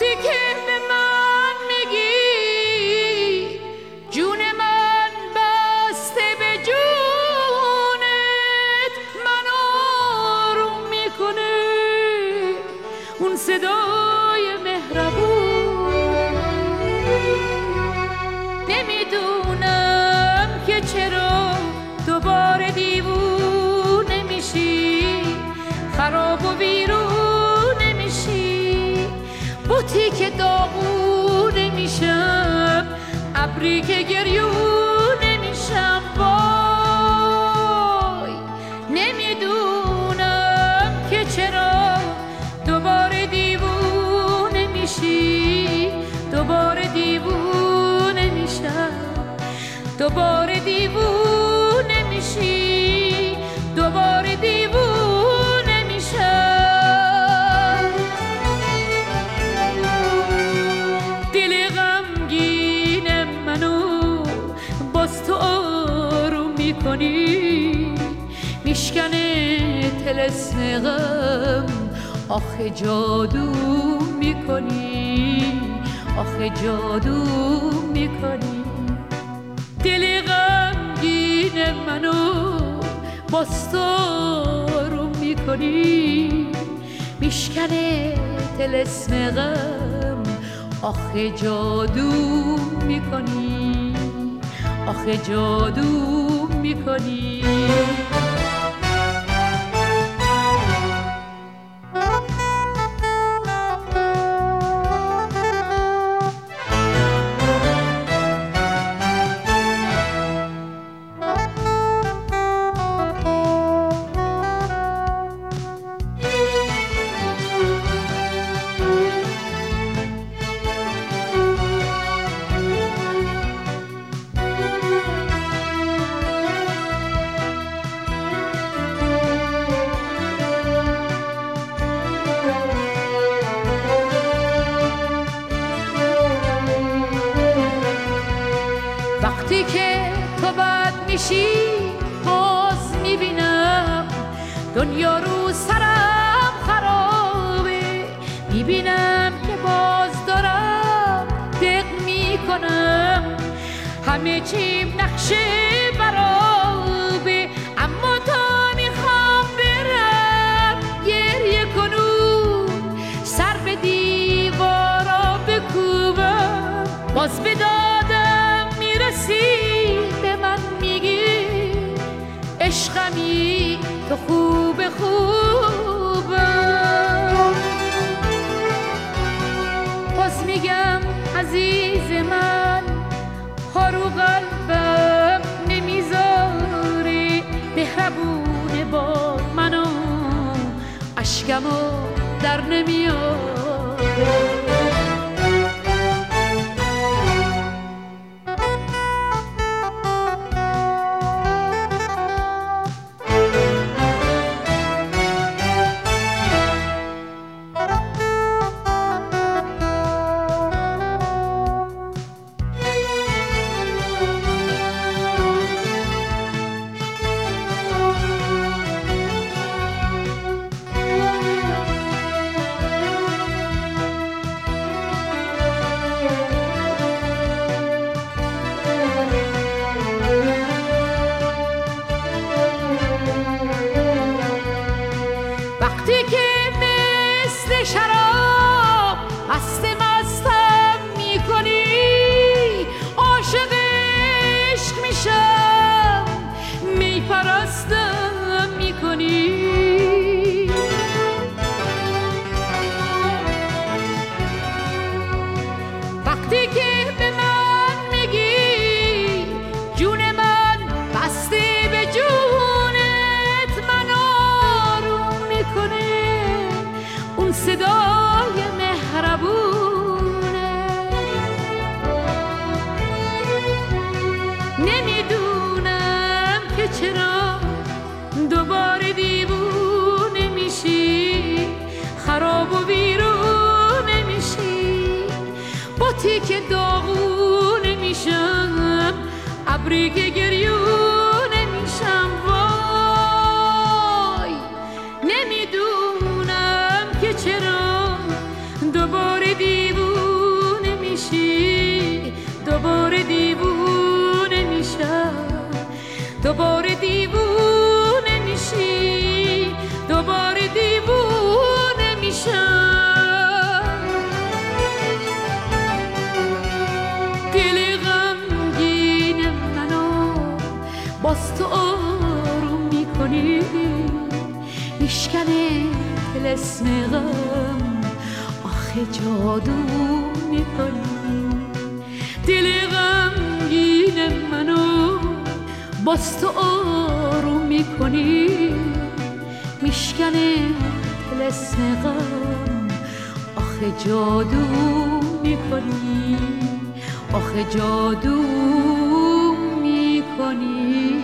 وقتی که به من میگی جون من بسته به جونت، من آروم میکنه اون صدای مهربون. نمیدونم که چرا دوباره دیوونه میشی، خراب و ویرونه میشی، بوتی که داغونه میشم، ابری که گریونه میشم. وای نمیدونم که چرا دوباره دیوونه میشی، دوباره دیوونه میشم، دوباره دیوونه میشی، دوباره دیوونه میشم. دل غمگین منو باز تو آروم میکنی، میشکنه طلسم غم، آخه جادو میکنی، آخه جادو میکنی. دل غمگین منو باز تو آروم میکنی، میشکنه طلسم غم، آخه جادو میکنی، آخه جادو میکنی. وقتی که تو بد میشی باز میبینم دنیا رو سرم خرابه، میبینم که باز دارم دق میکنم، همه چیم نقشه برابه. اما تا میخوام برم گریه کنم، سر به دیوارا بکوبم، باز به دادم میرسی به من میگی عشقمی تو خوب خوبم. باز میگم عزیز من خارو قلبم نمیذاره، مهربونه با منو اشکمو در نمیاره. وقتی که مثل شراب مست مستم میکنی، عاشق عشق میشم، می پرستم میکنی. وقتی که به من میگی جون من بسته به جونت، من آروم میکنه اون صدای مهربونه. نمیدونم که چرا دوباره دیوونه میشی، خراب و ویرونه میشی، بوتی که داغونه میشم، ابری که گریونه میشم. وای نمیدونم که چرا دوباره دیوونه دوباره دیوونه میشی، دوباره دیوونه میشم. دل غمگین منو باز تو آروم میکنی، میشکنه طلسم غم، آخه جادو میکنی. دل غمگین منو باز تو آروم میکنی، میشکنه طلسم غم، آخه جادو میکنی، آخه جادو میکنی.